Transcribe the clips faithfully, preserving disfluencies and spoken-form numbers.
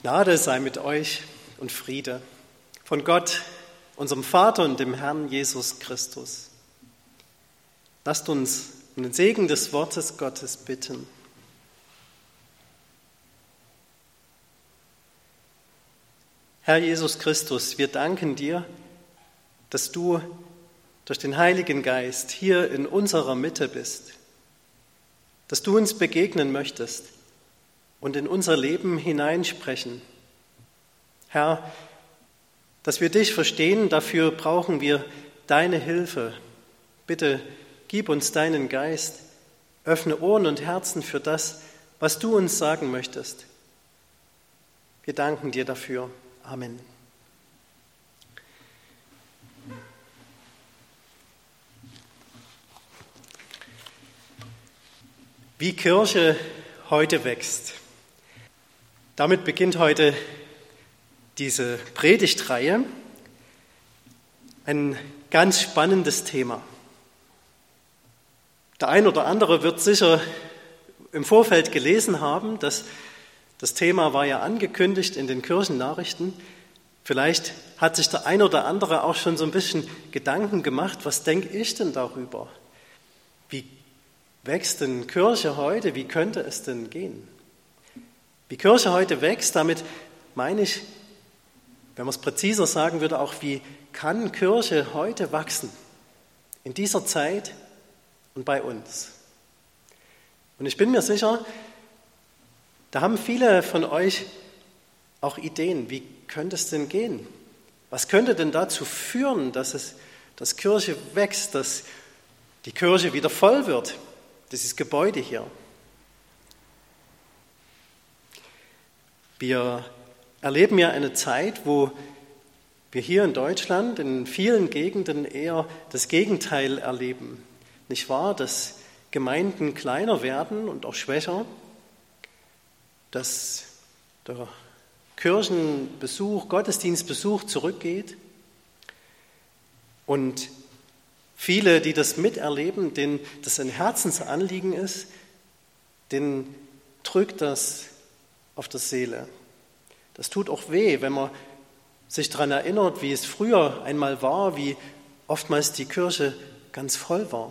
Gnade sei mit euch und Friede von Gott, unserem Vater und dem Herrn Jesus Christus. Lasst uns um den Segen des Wortes Gottes bitten. Herr Jesus Christus, wir danken dir, dass du durch den Heiligen Geist hier in unserer Mitte bist, dass du uns begegnen möchtest und in unser Leben hineinsprechen. Herr, dass wir dich verstehen, dafür brauchen wir deine Hilfe. Bitte gib uns deinen Geist, öffne Ohren und Herzen für das, was du uns sagen möchtest. Wir danken dir dafür. Amen. Wie Kirche heute wächst. Damit beginnt heute diese Predigtreihe. Ein ganz spannendes Thema. Der ein oder andere wird sicher im Vorfeld gelesen haben, dass das Thema war ja angekündigt in den Kirchennachrichten. Vielleicht hat sich der ein oder andere auch schon so ein bisschen Gedanken gemacht, was denke ich denn darüber? Wie wächst denn Kirche heute? Wie könnte es denn gehen? Wie Kirche heute wächst, damit meine ich, wenn man es präziser sagen würde, auch wie kann Kirche heute wachsen? In dieser Zeit und bei uns. Und ich bin mir sicher, da haben viele von euch auch Ideen. Wie könnte es denn gehen? Was könnte denn dazu führen, dass, es, dass Kirche wächst, dass die Kirche wieder voll wird? Dieses Gebäude hier. Wir erleben ja eine Zeit, wo wir hier in Deutschland in vielen Gegenden eher das Gegenteil erleben. Nicht wahr, dass Gemeinden kleiner werden und auch schwächer, dass der Kirchenbesuch, Gottesdienstbesuch zurückgeht und viele, die das miterleben, denen das ein Herzensanliegen ist, denen drückt das auf der Seele. Das tut auch weh, wenn man sich daran erinnert, wie es früher einmal war, wie oftmals die Kirche ganz voll war.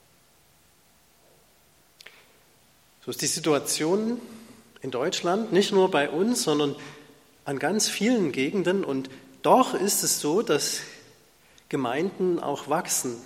So ist die Situation in Deutschland, nicht nur bei uns, sondern an ganz vielen Gegenden. Und doch ist es so, dass Gemeinden auch wachsen.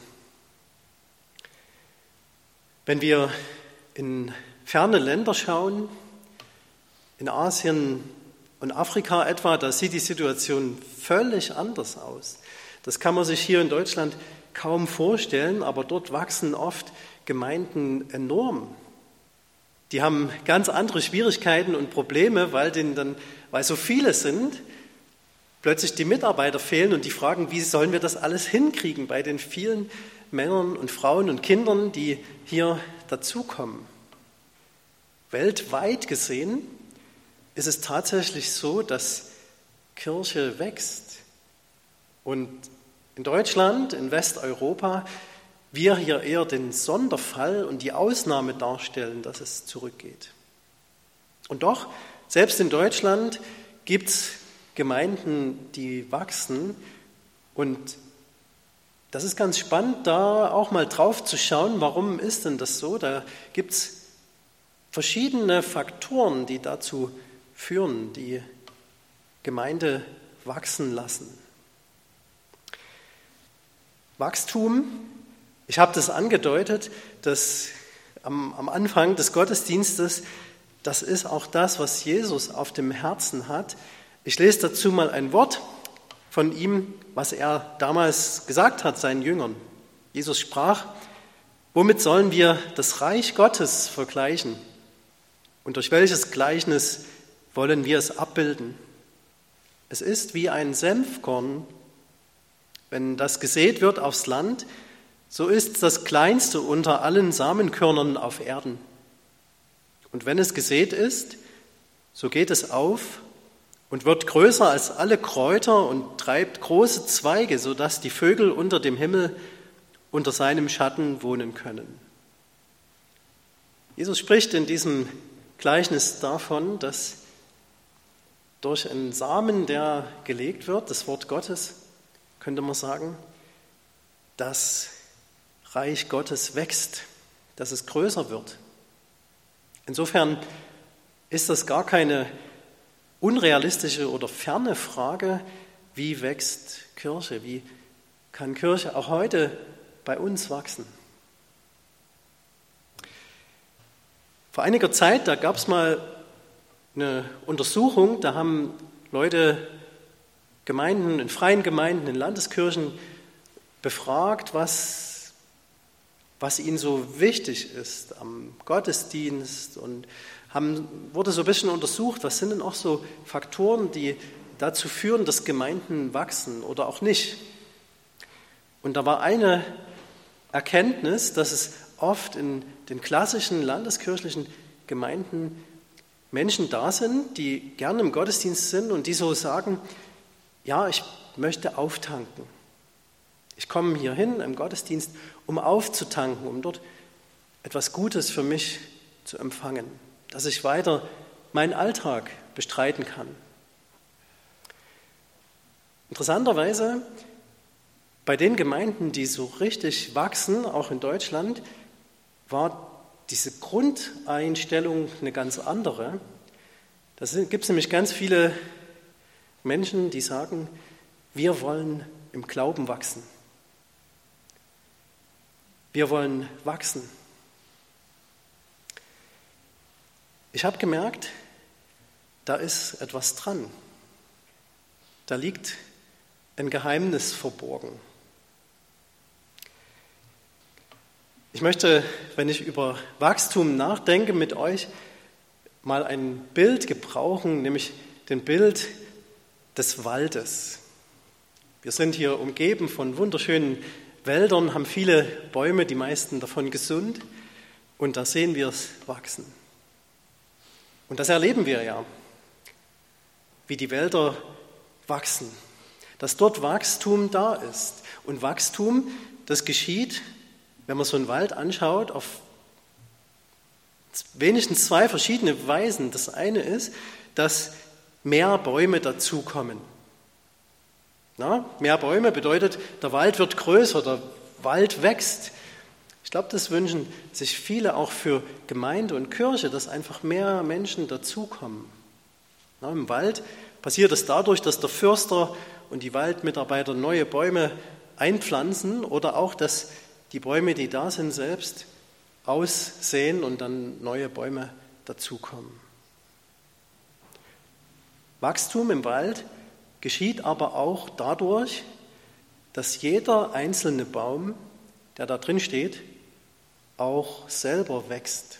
Wenn wir in ferne Länder schauen, in Asien und Afrika etwa, da sieht die Situation völlig anders aus. Das kann man sich hier in Deutschland kaum vorstellen, aber dort wachsen oft Gemeinden enorm. Die haben ganz andere Schwierigkeiten und Probleme, weil, denen dann, weil so viele sind, plötzlich die Mitarbeiter fehlen und die fragen, wie sollen wir das alles hinkriegen bei den vielen Männern und Frauen und Kindern, die hier dazukommen. Weltweit gesehen ist es tatsächlich so, dass Kirche wächst. Und in Deutschland, in Westeuropa, wir hier eher den Sonderfall und die Ausnahme darstellen, dass es zurückgeht. Und doch, selbst in Deutschland gibt es Gemeinden, die wachsen. Und das ist ganz spannend, da auch mal drauf zu schauen, warum ist denn das so? Da gibt es verschiedene Faktoren, die dazu führen, die Gemeinde wachsen lassen. Wachstum, ich habe das angedeutet, dass am, am Anfang des Gottesdienstes, das ist auch das, was Jesus auf dem Herzen hat. Ich lese dazu mal ein Wort von ihm, was er damals gesagt hat seinen Jüngern. Jesus sprach: Womit sollen wir das Reich Gottes vergleichen? Und durch welches Gleichnis wollen wir es abbilden? Es ist wie ein Senfkorn. Wenn das gesät wird aufs Land, so ist es das kleinste unter allen Samenkörnern auf Erden. Und wenn es gesät ist, so geht es auf und wird größer als alle Kräuter und treibt große Zweige, sodass die Vögel unter dem Himmel unter seinem Schatten wohnen können. Jesus spricht in diesem Gleichnis davon, dass durch einen Samen, der gelegt wird, das Wort Gottes, könnte man sagen, das Reich Gottes wächst, dass es größer wird. Insofern ist das gar keine unrealistische oder ferne Frage, wie wächst Kirche, wie kann Kirche auch heute bei uns wachsen. Vor einiger Zeit, da gab es mal eine Untersuchung, da haben Leute, Gemeinden, in freien Gemeinden, in Landeskirchen befragt, was, was ihnen so wichtig ist am Gottesdienst und haben, wurde so ein bisschen untersucht, was sind denn auch so Faktoren, die dazu führen, dass Gemeinden wachsen oder auch nicht. Und da war eine Erkenntnis, dass es oft in den klassischen landeskirchlichen Gemeinden Menschen da sind, die gerne im Gottesdienst sind und die so sagen, ja, ich möchte auftanken. Ich komme hier hin im Gottesdienst, um aufzutanken, um dort etwas Gutes für mich zu empfangen, dass ich weiter meinen Alltag bestreiten kann. Interessanterweise, bei den Gemeinden, die so richtig wachsen, auch in Deutschland, war diese Grundeinstellung eine ganz andere. Da gibt es nämlich ganz viele Menschen, die sagen, wir wollen im Glauben wachsen. Wir wollen wachsen. Ich habe gemerkt, da ist etwas dran. Da liegt ein Geheimnis verborgen. Ich möchte, wenn ich über Wachstum nachdenke, mit euch mal ein Bild gebrauchen, nämlich den Bild des Waldes. Wir sind hier umgeben von wunderschönen Wäldern, haben viele Bäume, die meisten davon gesund, und da sehen wir es wachsen. Und das erleben wir ja, wie die Wälder wachsen, dass dort Wachstum da ist. Und Wachstum, das geschieht, wenn man so einen Wald anschaut, auf wenigstens zwei verschiedene Weisen. Das eine ist, dass mehr Bäume dazukommen. Na, mehr Bäume bedeutet, der Wald wird größer, der Wald wächst. Ich glaube, das wünschen sich viele auch für Gemeinde und Kirche, dass einfach mehr Menschen dazukommen. Na, im Wald passiert es dadurch, dass der Förster und die Waldmitarbeiter neue Bäume einpflanzen oder auch, dass die Bäume, die da sind, selbst aussehen und dann neue Bäume dazukommen. Wachstum im Wald geschieht aber auch dadurch, dass jeder einzelne Baum, der da drin steht, auch selber wächst.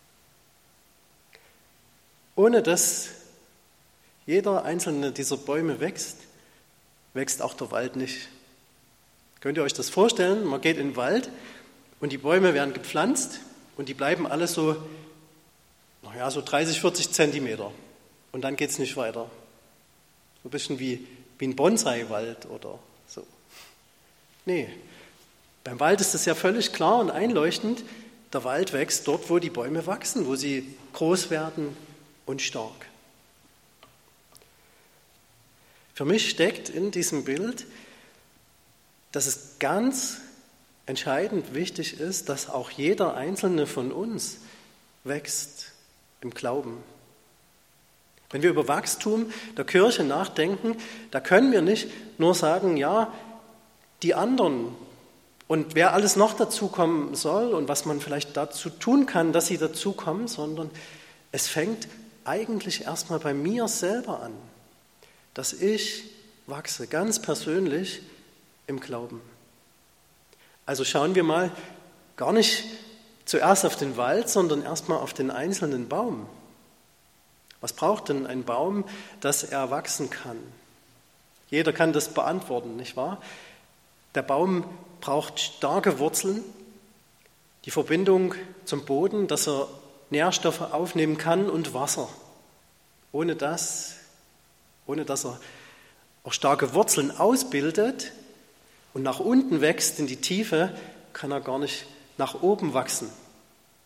Ohne dass jeder einzelne dieser Bäume wächst, wächst auch der Wald nicht. Könnt ihr euch das vorstellen? Man geht in den Wald und die Bäume werden gepflanzt und die bleiben alle so, naja, so dreißig, vierzig Zentimeter. Und dann geht es nicht weiter. So ein bisschen wie, wie ein Bonsai-Wald oder so. Nee, beim Wald ist es ja völlig klar und einleuchtend. Der Wald wächst dort, wo die Bäume wachsen, wo sie groß werden und stark. Für mich steckt in diesem Bild, dass es ganz entscheidend wichtig ist, dass auch jeder Einzelne von uns wächst im Glauben. Wenn wir über Wachstum der Kirche nachdenken, da können wir nicht nur sagen, ja, die anderen und wer alles noch dazukommen soll und was man vielleicht dazu tun kann, dass sie dazukommen, sondern es fängt eigentlich erstmal bei mir selber an, dass ich wachse, ganz persönlich im Glauben. Also schauen wir mal gar nicht zuerst auf den Wald, sondern erstmal auf den einzelnen Baum. Was braucht denn ein Baum, dass er wachsen kann? Jeder kann das beantworten, nicht wahr? Der Baum braucht starke Wurzeln, die Verbindung zum Boden, dass er Nährstoffe aufnehmen kann und Wasser. Ohne das, ohne dass er auch starke Wurzeln ausbildet und nach unten wächst in die Tiefe, kann er gar nicht nach oben wachsen.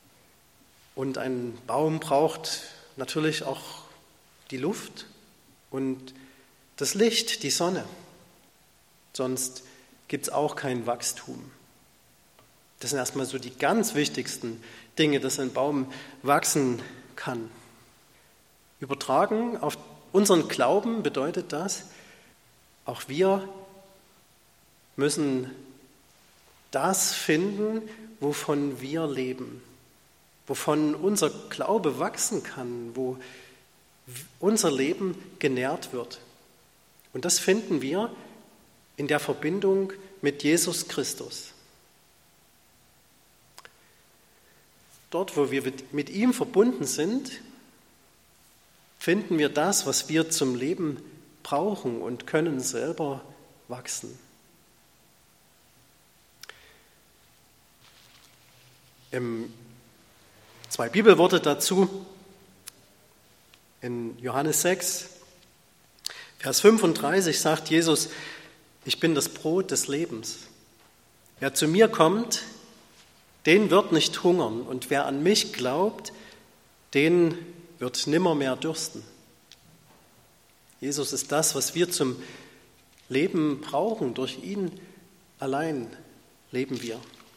Und ein Baum braucht natürlich auch die Luft und das Licht, die Sonne. Sonst gibt es auch kein Wachstum. Das sind erstmal so die ganz wichtigsten Dinge, dass ein Baum wachsen kann. Übertragen auf unseren Glauben bedeutet das, auch wir müssen das finden, wovon wir leben, wovon unser Glaube wachsen kann, wo unser Leben genährt wird. Und das finden wir in der Verbindung mit Jesus Christus. Dort, wo wir mit ihm verbunden sind, finden wir das, was wir zum Leben brauchen und können selber wachsen. Im, zwei Bibelworte dazu. In Johannes sechs, Vers fünfunddreißig sagt Jesus, ich bin das Brot des Lebens. Wer zu mir kommt, den wird nicht hungern, und wer an mich glaubt, den wird nimmermehr dürsten. Jesus ist das, was wir zum Leben brauchen. Durch ihn allein leben wir.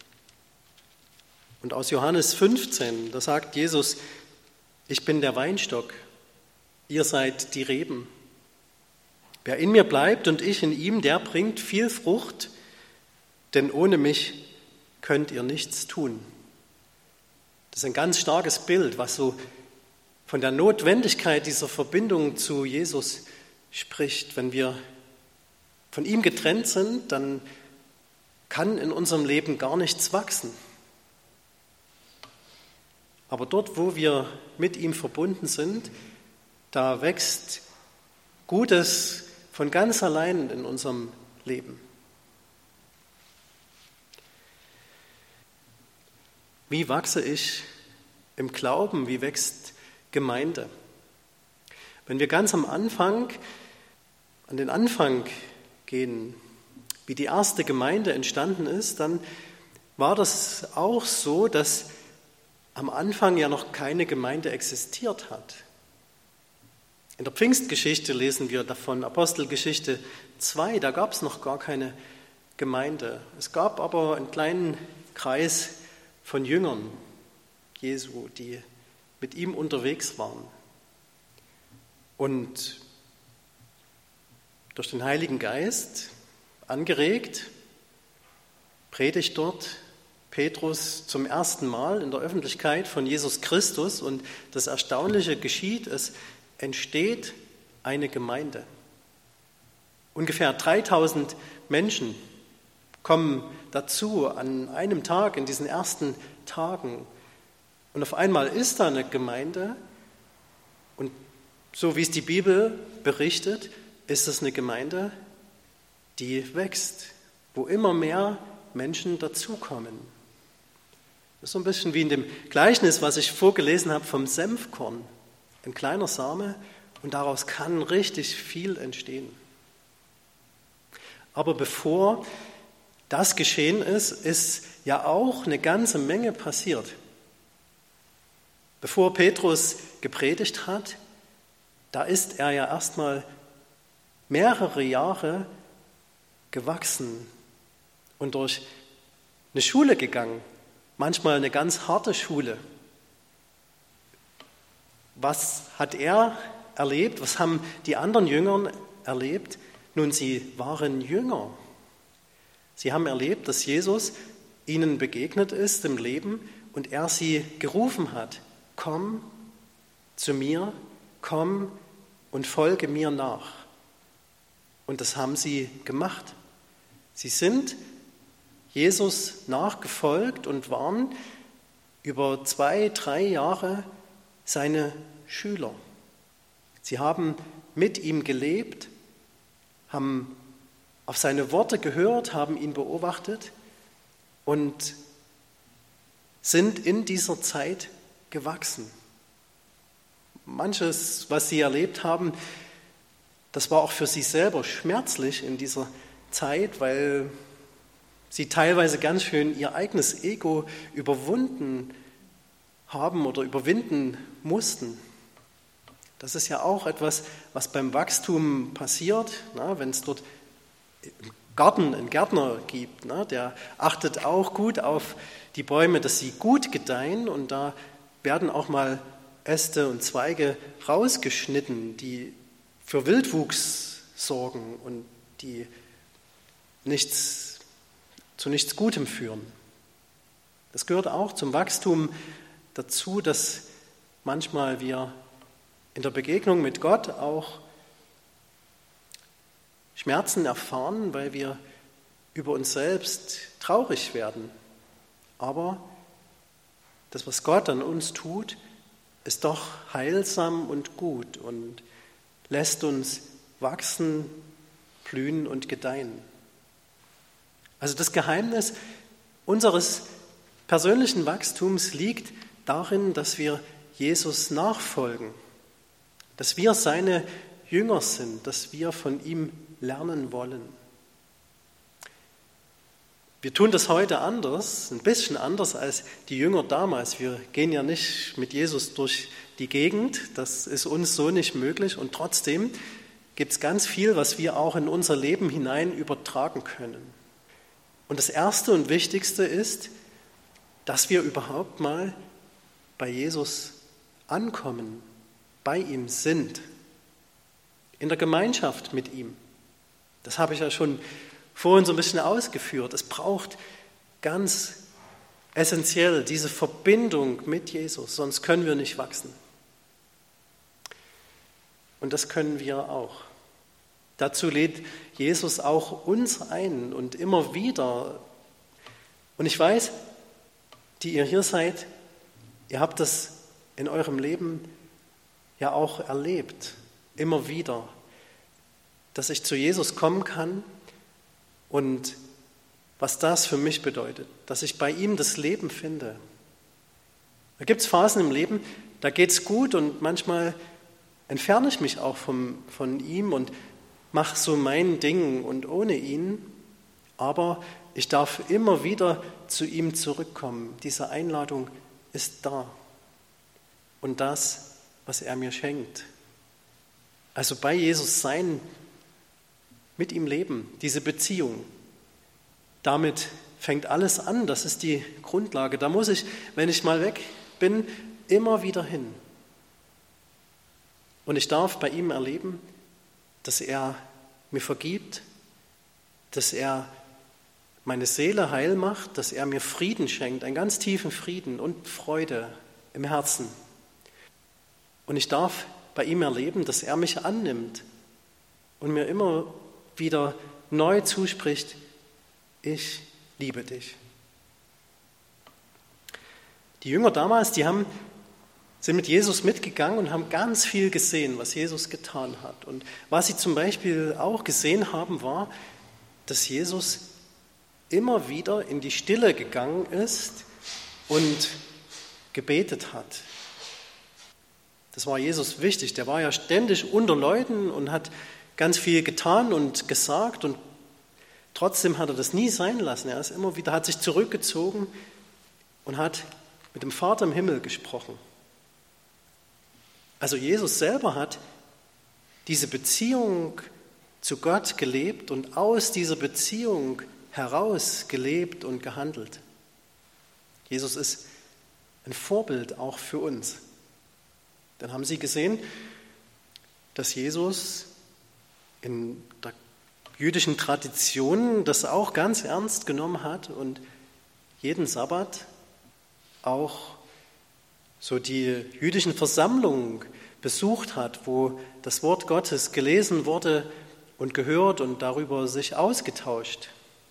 Und aus Johannes fünfzehn, da sagt Jesus, ich bin der Weinstock, ihr seid die Reben. Wer in mir bleibt und ich in ihm, der bringt viel Frucht, denn ohne mich könnt ihr nichts tun. Das ist ein ganz starkes Bild, was so von der Notwendigkeit dieser Verbindung zu Jesus spricht. Wenn wir von ihm getrennt sind, dann kann in unserem Leben gar nichts wachsen. Aber dort, wo wir mit ihm verbunden sind, da wächst Gutes von ganz allein in unserem Leben. Wie wachse ich im Glauben? Wie wächst Gemeinde? Wenn wir ganz am Anfang, an den Anfang gehen, wie die erste Gemeinde entstanden ist, dann war das auch so, dass am Anfang ja noch keine Gemeinde existiert hat. In der Pfingstgeschichte lesen wir davon, Apostelgeschichte zwei, da gab es noch gar keine Gemeinde. Es gab aber einen kleinen Kreis von Jüngern Jesu, die mit ihm unterwegs waren. Und durch den Heiligen Geist angeregt, predigt dort Petrus zum ersten Mal in der Öffentlichkeit von Jesus Christus, und das Erstaunliche geschieht, es entsteht eine Gemeinde. Ungefähr dreitausend Menschen kommen dazu an einem Tag, in diesen ersten Tagen. Und auf einmal ist da eine Gemeinde, und so wie es die Bibel berichtet, ist es eine Gemeinde, die wächst, wo immer mehr Menschen dazukommen. Das ist so ein bisschen wie in dem Gleichnis, was ich vorgelesen habe vom Senfkorn. Ein kleiner Same, und daraus kann richtig viel entstehen. Aber bevor das geschehen ist, ist ja auch eine ganze Menge passiert. Bevor Petrus gepredigt hat, da ist er ja erstmal mehrere Jahre gewachsen und durch eine Schule gegangen, manchmal eine ganz harte Schule. Was hat er erlebt? Was haben die anderen Jünger erlebt? Nun, sie waren Jünger. Sie haben erlebt, dass Jesus ihnen begegnet ist im Leben und er sie gerufen hat: Komm zu mir, komm und folge mir nach. Und das haben sie gemacht. Sie sind Jesus nachgefolgt und waren über zwei, drei Jahre seine Schüler. Sie haben mit ihm gelebt, haben auf seine Worte gehört, haben ihn beobachtet und sind in dieser Zeit gewachsen. Manches, was sie erlebt haben, das war auch für sie selber schmerzlich in dieser Zeit, weil sie teilweise ganz schön ihr eigenes Ego überwunden haben oder überwinden mussten. Das ist ja auch etwas, was beim Wachstum passiert, na, wenn es dort im Garten einen Gärtner gibt, na, der achtet auch gut auf die Bäume, dass sie gut gedeihen, und da werden auch mal Äste und Zweige rausgeschnitten, die für Wildwuchs sorgen und die nichts, zu nichts Gutem führen. Das gehört auch zum Wachstum dazu, dass manchmal wir in der Begegnung mit Gott auch Schmerzen erfahren, weil wir über uns selbst traurig werden. Aber das, was Gott an uns tut, ist doch heilsam und gut und lässt uns wachsen, blühen und gedeihen. Also das Geheimnis unseres persönlichen Wachstums liegt darin, dass wir Jesus nachfolgen, dass wir seine Jünger sind, dass wir von ihm lernen wollen. Wir tun das heute anders, ein bisschen anders als die Jünger damals. Wir gehen ja nicht mit Jesus durch die Gegend, das ist uns so nicht möglich, und trotzdem gibt es ganz viel, was wir auch in unser Leben hinein übertragen können. Und das Erste und Wichtigste ist, dass wir überhaupt mal bei Jesus ankommen, bei ihm sind, in der Gemeinschaft mit ihm. Das habe ich ja schon vorhin so ein bisschen ausgeführt. Es braucht ganz essentiell diese Verbindung mit Jesus, sonst können wir nicht wachsen. Und das können wir auch. Dazu lädt Jesus auch uns ein und immer wieder. Und ich weiß, die ihr hier seid, ihr habt das in eurem Leben ja auch erlebt, immer wieder, dass ich zu Jesus kommen kann und was das für mich bedeutet, dass ich bei ihm das Leben finde. Da gibt es Phasen im Leben, da geht es gut und manchmal entferne ich mich auch vom, von ihm und mache so mein Ding und ohne ihn, aber ich darf immer wieder zu ihm zurückkommen. Diese Einladung ist da und das, was er mir schenkt. Also bei Jesus sein, mit ihm leben, diese Beziehung. Damit fängt alles an, das ist die Grundlage. Da muss ich, wenn ich mal weg bin, immer wieder hin. Und ich darf bei ihm erleben, dass er mir vergibt, dass er meine Seele heil macht, dass er mir Frieden schenkt, einen ganz tiefen Frieden und Freude im Herzen. Und ich darf bei ihm erleben, dass er mich annimmt und mir immer wieder neu zuspricht, ich liebe dich. Die Jünger damals, die haben, sind mit Jesus mitgegangen und haben ganz viel gesehen, was Jesus getan hat. Und was sie zum Beispiel auch gesehen haben, war, dass Jesus immer wieder in die Stille gegangen ist und gebetet hat. Das war Jesus wichtig. Der war ja ständig unter Leuten und hat ganz viel getan und gesagt und trotzdem hat er das nie sein lassen. Er ist immer wieder, hat sich zurückgezogen und hat mit dem Vater im Himmel gesprochen. Also Jesus selber hat diese Beziehung zu Gott gelebt und aus dieser Beziehung heraus gelebt und gehandelt. Jesus ist ein Vorbild auch für uns. Dann haben Sie gesehen, dass Jesus in der jüdischen Tradition das auch ganz ernst genommen hat und jeden Sabbat auch so die jüdischen Versammlungen besucht hat, wo das Wort Gottes gelesen wurde und gehört und darüber sich ausgetauscht.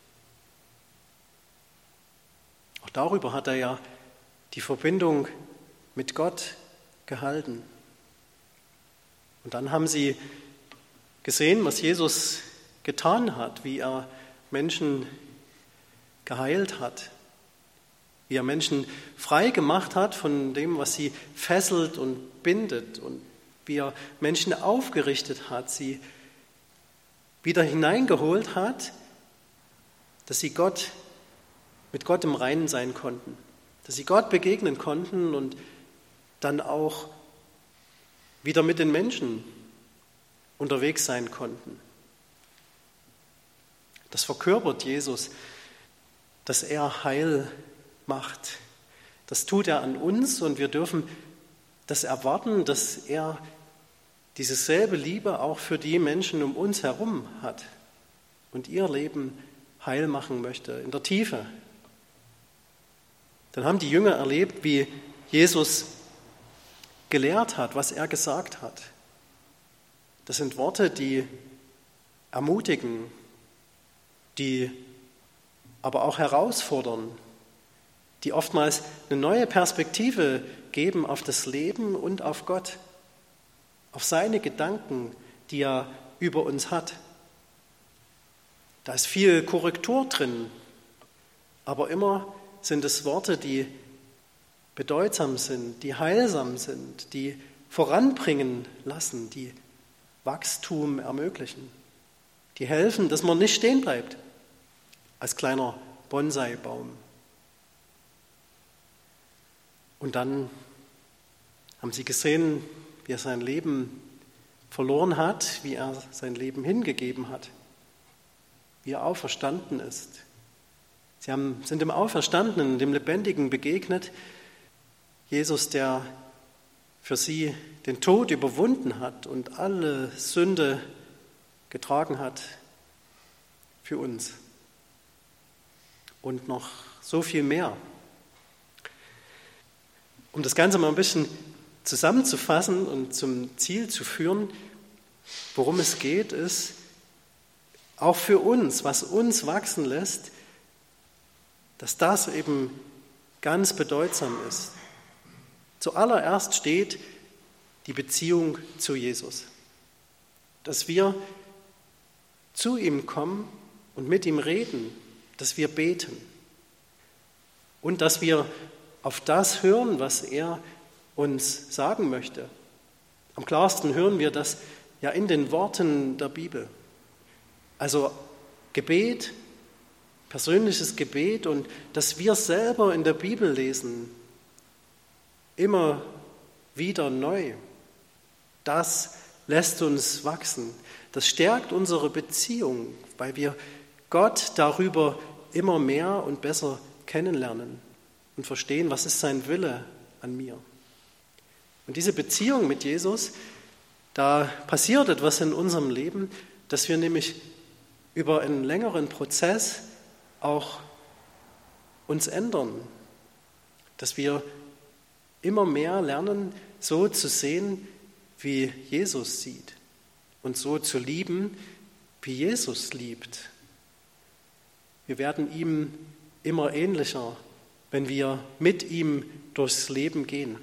Auch darüber hat er ja die Verbindung mit Gott gehalten. Und dann haben sie gesehen, was Jesus getan hat, wie er Menschen geheilt hat, wie er Menschen frei gemacht hat von dem, was sie fesselt und bindet und wie er Menschen aufgerichtet hat, sie wieder hineingeholt hat, dass sie Gott, mit Gott im Reinen sein konnten, dass sie Gott begegnen konnten und dann auch wieder mit den Menschen unterwegs sein konnten. Das verkörpert Jesus, dass er Heil macht. Das tut er an uns und wir dürfen das erwarten, dass er diese selbe Liebe auch für die Menschen um uns herum hat und ihr Leben heil machen möchte, in der Tiefe. Dann haben die Jünger erlebt, wie Jesus gelehrt hat, was er gesagt hat. Das sind Worte, die ermutigen, die aber auch herausfordern, die oftmals eine neue Perspektive geben auf das Leben und auf Gott, auf seine Gedanken, die er über uns hat. Da ist viel Korrektur drin, aber immer sind es Worte, die bedeutsam sind, die heilsam sind, die voranbringen lassen, die Wachstum ermöglichen, die helfen, dass man nicht stehen bleibt als kleiner Bonsai-Baum. Und dann haben sie gesehen, wie er sein Leben verloren hat, wie er sein Leben hingegeben hat, wie er auferstanden ist. Sie haben, sind dem Auferstandenen, dem Lebendigen begegnet, Jesus, der für sie den Tod überwunden hat und alle Sünde getragen hat für uns. Und noch so viel mehr. Um das Ganze mal ein bisschen zusammenzufassen und zum Ziel zu führen, worum es geht, ist, auch für uns, was uns wachsen lässt, dass das eben ganz bedeutsam ist. Zuallererst steht die Beziehung zu Jesus. Dass wir zu ihm kommen und mit ihm reden, dass wir beten und dass wir auf das hören, was er uns sagen möchte. Am klarsten hören wir das ja in den Worten der Bibel. Also Gebet, persönliches Gebet und dass wir selber in der Bibel lesen, immer wieder neu. Das lässt uns wachsen. Das stärkt unsere Beziehung, weil wir Gott darüber immer mehr und besser kennenlernen und verstehen, was ist sein Wille an mir. Und diese Beziehung mit Jesus, da passiert etwas in unserem Leben, dass wir nämlich über einen längeren Prozess auch uns ändern, dass wir immer mehr lernen, so zu sehen, wie Jesus sieht und so zu lieben, wie Jesus liebt. Wir werden ihm immer ähnlicher, wenn wir mit ihm durchs Leben gehen.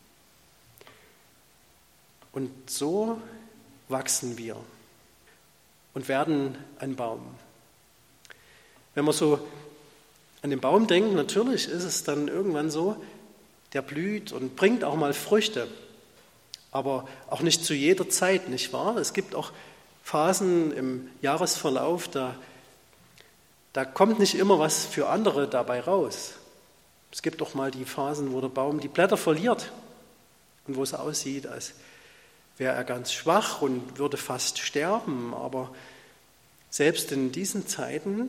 Und so wachsen wir und werden ein Baum. Wenn man so an den Baum denkt, natürlich ist es dann irgendwann so, der blüht und bringt auch mal Früchte, aber auch nicht zu jeder Zeit, nicht wahr? Es gibt auch Phasen im Jahresverlauf, da, da kommt nicht immer was für andere dabei raus. Es gibt auch mal die Phasen, wo der Baum die Blätter verliert und wo es aussieht, als wäre er ganz schwach und würde fast sterben. Aber selbst in diesen Zeiten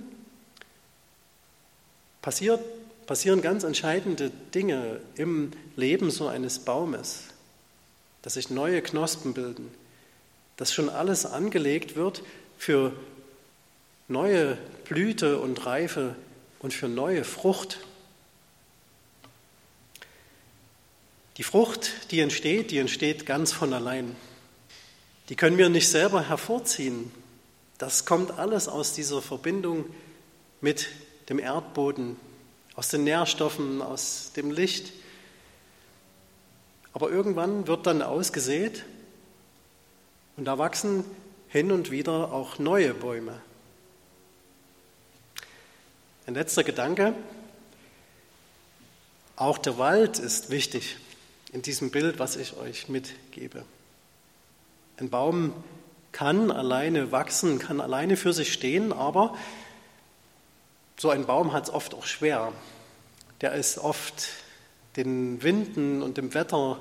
passiert, passieren ganz entscheidende Dinge im Leben so eines Baumes, dass sich neue Knospen bilden, dass schon alles angelegt wird für neue Blüte und Reife und für neue Frucht. Die Frucht, die entsteht, die entsteht ganz von allein. Die können wir nicht selber hervorziehen. Das kommt alles aus dieser Verbindung mit dem Erdboden, aus den Nährstoffen, aus dem Licht. Aber irgendwann wird dann ausgesät und da wachsen hin und wieder auch neue Bäume. Ein letzter Gedanke. Auch der Wald ist wichtig in diesem Bild, was ich euch mitgebe. Ein Baum kann alleine wachsen, kann alleine für sich stehen, aber so ein Baum hat es oft auch schwer. Der ist oft den Winden und dem Wetter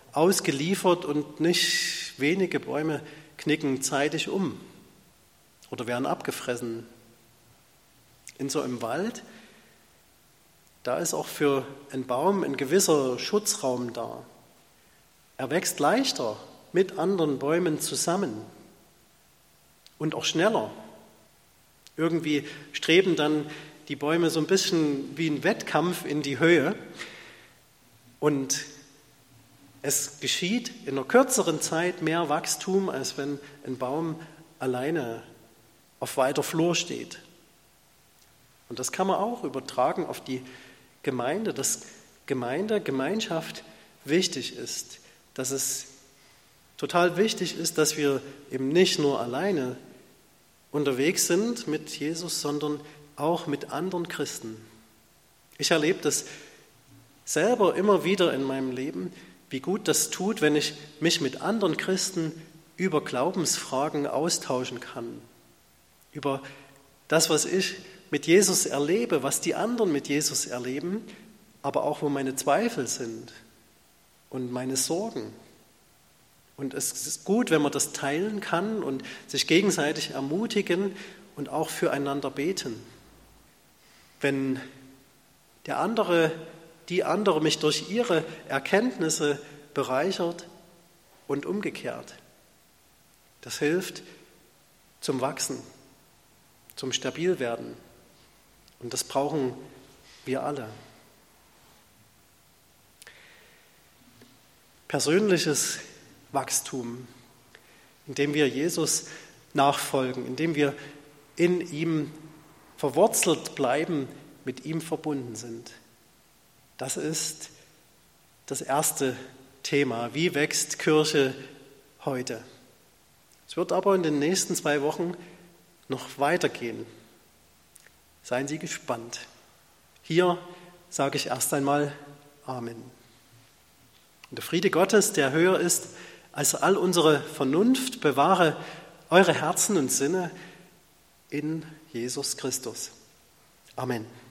ausgeliefert und nicht wenige Bäume knicken zeitig um oder werden abgefressen. In so einem Wald, da ist auch für einen Baum ein gewisser Schutzraum da. Er wächst leichter mit anderen Bäumen zusammen und auch schneller. Irgendwie streben dann die Bäume so ein bisschen wie ein Wettkampf in die Höhe und es geschieht in einer kürzeren Zeit mehr Wachstum, als wenn ein Baum alleine auf weiter Flur steht. Und das kann man auch übertragen auf die Gemeinde, dass Gemeinde, Gemeinschaft wichtig ist, dass es total wichtig ist, dass wir eben nicht nur alleine unterwegs sind mit Jesus, sondern auch mit anderen Christen. Ich erlebe das selber immer wieder in meinem Leben, wie gut das tut, wenn ich mich mit anderen Christen über Glaubensfragen austauschen kann, über das, was ich mit Jesus erlebe, was die anderen mit Jesus erleben, aber auch wo meine Zweifel sind und meine Sorgen. Und es ist gut, wenn man das teilen kann und sich gegenseitig ermutigen und auch füreinander beten. Wenn der andere, die andere mich durch ihre Erkenntnisse bereichert und umgekehrt. Das hilft zum Wachsen, zum Stabilwerden. Und das brauchen wir alle. Persönliches Wachstum, indem wir Jesus nachfolgen, indem wir in ihm verwurzelt bleiben, mit ihm verbunden sind. Das ist das erste Thema. Wie wächst Kirche heute? Es wird aber in den nächsten zwei Wochen noch weitergehen. Seien Sie gespannt. Hier sage ich erst einmal Amen. Und der Friede Gottes, der höher ist als all unsere Vernunft, bewahre eure Herzen und Sinne in Jesus Christus. Amen.